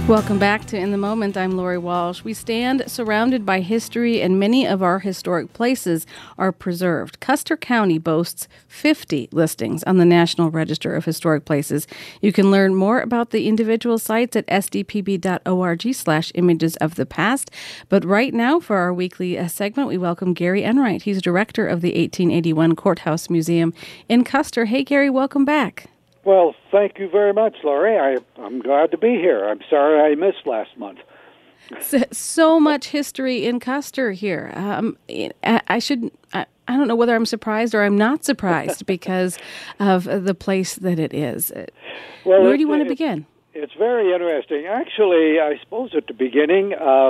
Welcome back to In the Moment. I'm Lori Walsh. We stand surrounded by history, and many of our historic places are preserved. Custer County boasts 50 listings on the National Register of Historic Places. You can learn more about the individual sites at sdpb.org/images of the past. But right now, for our weekly segment, we welcome Gary Enright. He's director of the 1881 Courthouse Museum in Custer. Hey, Gary, welcome back. Well, thank you very much, Laurie. I'm glad to be here. I'm sorry I missed last month. So much history in Custer here. I don't know whether I'm surprised or I'm not surprised because of the place that it is. Well, where do you want to begin? It's very interesting. Actually, I suppose at the beginning,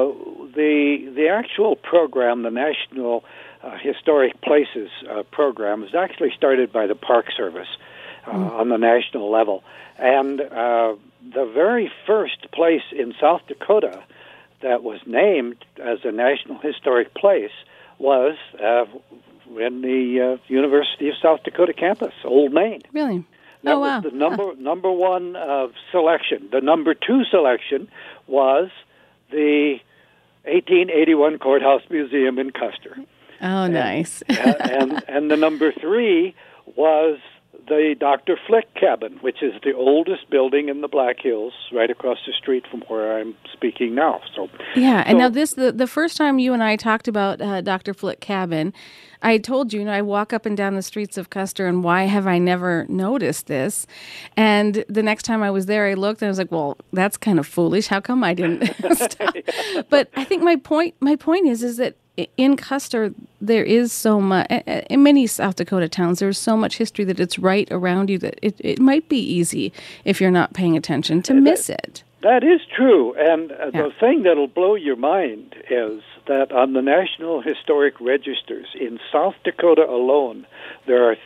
the actual program, the National Historic Places program, was actually started by the Park Service. On the national level. And the very first place in South Dakota that was named as a National Historic Place was in the University of South Dakota campus, Old Main. Really? That was the number one selection. The number two selection was the 1881 Courthouse Museum in Custer. Oh, nice. and the number three was the Dr. Flick Cabin, which is the oldest building in the Black Hills, right across the street from where I'm speaking now. Now the first time you and I talked about Dr. Flick Cabin, I told you, I walk up and down the streets of Custer, and why have I never noticed this? And the next time I was there, I looked and I was like, well, that's kind of foolish. How come I didn't stop? Yeah. But I think my point is that in Custer, there is so much, in many South Dakota towns, there's so much history that it's right around you that it might be easy, if you're not paying attention, to miss it. That is true. And the thing that'll blow your mind is that on the National Historic Registers in South Dakota alone, there are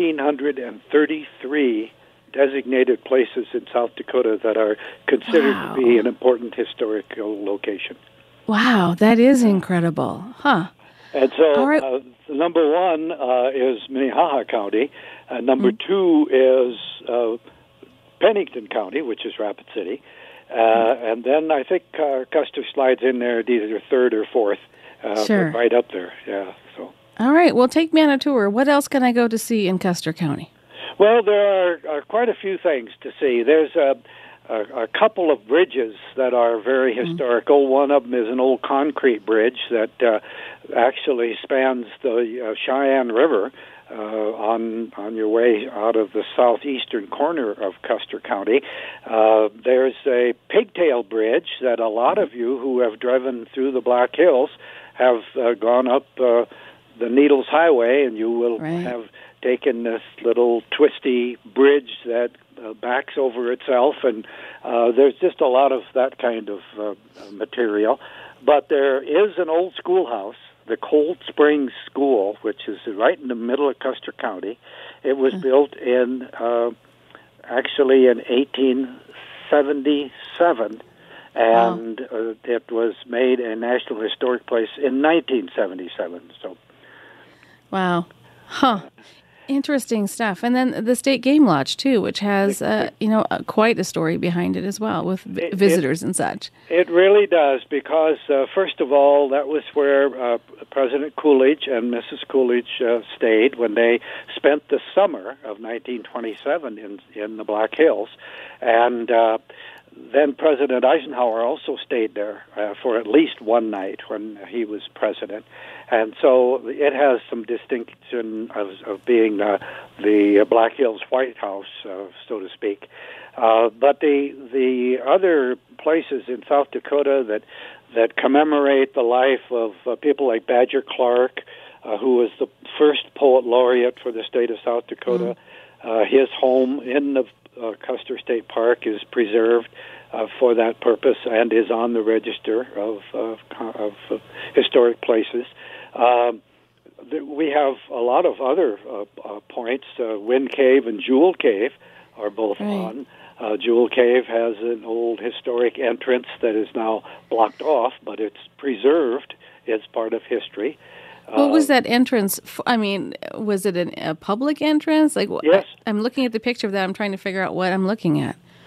1,333 designated places in South Dakota that are considered to be an important historical location. Wow, that is incredible. Huh. And so number one is Minnehaha County. Number two is Pennington County, which is Rapid City. And then I think Custer slides in there either third or fourth. Sure. Right up there, yeah. So. All right, well, take me on a tour. What else can I go to see in Custer County? Well, there are quite a few things to see. There's a couple of bridges that are very historical. One of them is an old concrete bridge that actually spans the Cheyenne River on your way out of the southeastern corner of Custer County. There's a pigtail bridge that a lot of you who have driven through the Black Hills have gone up the Needles Highway, and you will have taken this little twisty bridge that backs over itself, and there's just a lot of that kind of material. But there is an old schoolhouse, the Cold Springs School, which is right in the middle of Custer County. It was built in actually in 1877, and it was made a National Historic Place in 1977. So, wow, interesting stuff. And then the State Game Lodge too, which has quite a story behind it as well, with visitors and such. It really does, because first of all, that was where President Coolidge and Mrs. Coolidge stayed when they spent the summer of 1927 in the Black Hills, and then President Eisenhower also stayed there for at least one night when he was president. And so it has some distinction of being the Black Hills White House, so to speak. But the other places in South Dakota that commemorate the life of people like Badger Clark, who was the first poet laureate for the state of South Dakota, his home in the Custer State Park is preserved for that purpose and is on the register of historic places. We have a lot of other points. Wind Cave and Jewel Cave are both on. Jewel Cave has an old historic entrance that is now blocked off, but it's preserved as part of history. What was that entrance? I mean, was it a public entrance? Like, yes. I'm looking at the picture of that. I'm trying to figure out what I'm looking at.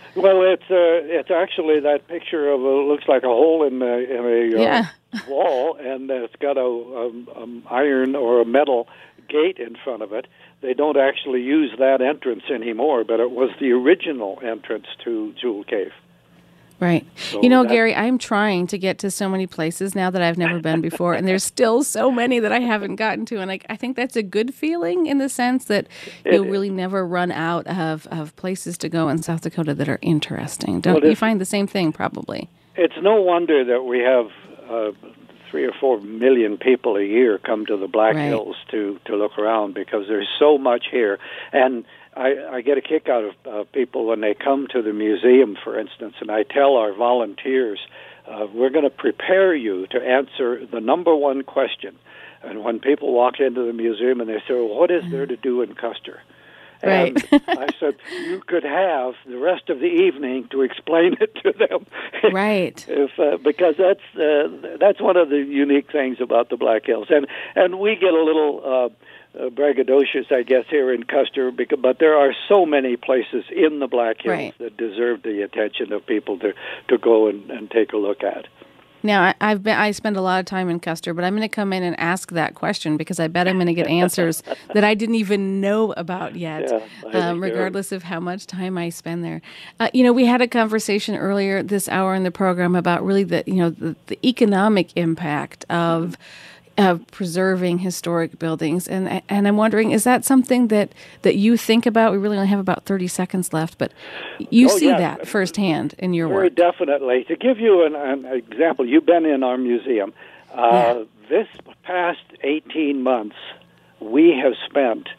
Well, it's actually that picture of looks like a hole in a wall, and it's got a iron or a metal gate in front of it. They don't actually use that entrance anymore, but it was the original entrance to Jewel Cave. Right. So Gary, I'm trying to get to so many places now that I've never been before, and there's still so many that I haven't gotten to. And I think that's a good feeling in the sense that you'll really never run out of places to go in South Dakota that are interesting. Don't you find the same thing, probably? It's no wonder that we have 3 or 4 million people a year come to the Black Hills to look around, because there's so much here. And I get a kick out of people when they come to the museum, for instance, and I tell our volunteers, we're going to prepare you to answer the number one question. And when people walk into the museum and they say, well, what is there to do in Custer? And I said, you could have the rest of the evening to explain it to them. Right. Because that's one of the unique things about the Black Hills. And we get a little braggadocious, I guess, here in Custer, but there are so many places in the Black Hills that deserve the attention of people to go and take a look at. Now, I spend a lot of time in Custer, but I'm going to come in and ask that question because I bet I'm going to get answers that I didn't even know about yet, regardless of how much time I spend there. We had a conversation earlier this hour in the program about really the economic impact of preserving historic buildings. And I'm wondering, is that something that you think about? We really only have about 30 seconds left, but you see that firsthand in your work. Very definitely. To give you an example, you've been in our museum. This past 18 months, we have spent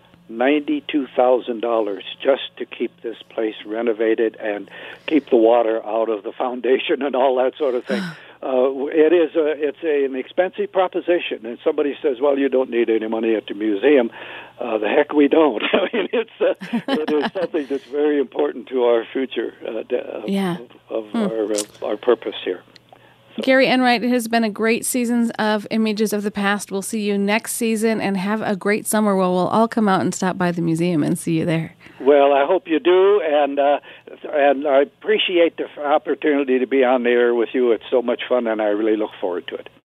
$92,000 just to keep this place renovated and keep the water out of the foundation and all that sort of thing. It's an expensive proposition, and somebody says, "Well, you don't need any money at the museum." The heck we don't. I mean, it is something that's very important to our future of our purpose here. So. Gary Enright, it has been a great season of Images of the Past. We'll see you next season, and have a great summer where we'll all come out and stop by the museum and see you there. Well, I hope you do, and I appreciate the opportunity to be on the air with you. It's so much fun, and I really look forward to it.